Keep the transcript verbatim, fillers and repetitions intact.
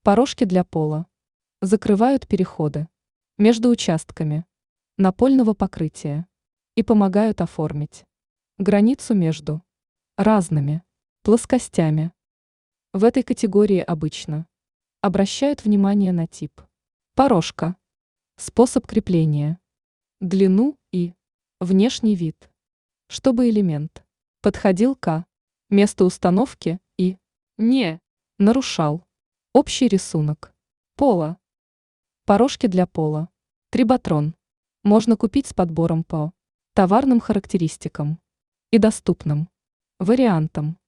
Порожки для пола. Закрывают переходы между участками напольного покрытия и помогают оформить границу между разными плоскостями. В этой категории обычно обращают внимание на тип порожка, способ крепления, длину и внешний вид, чтобы элемент подходил к месту установки и не нарушал общий рисунок пола. Порожки для пола. Триботрон. Можно купить с подбором по товарным характеристикам и доступным вариантам.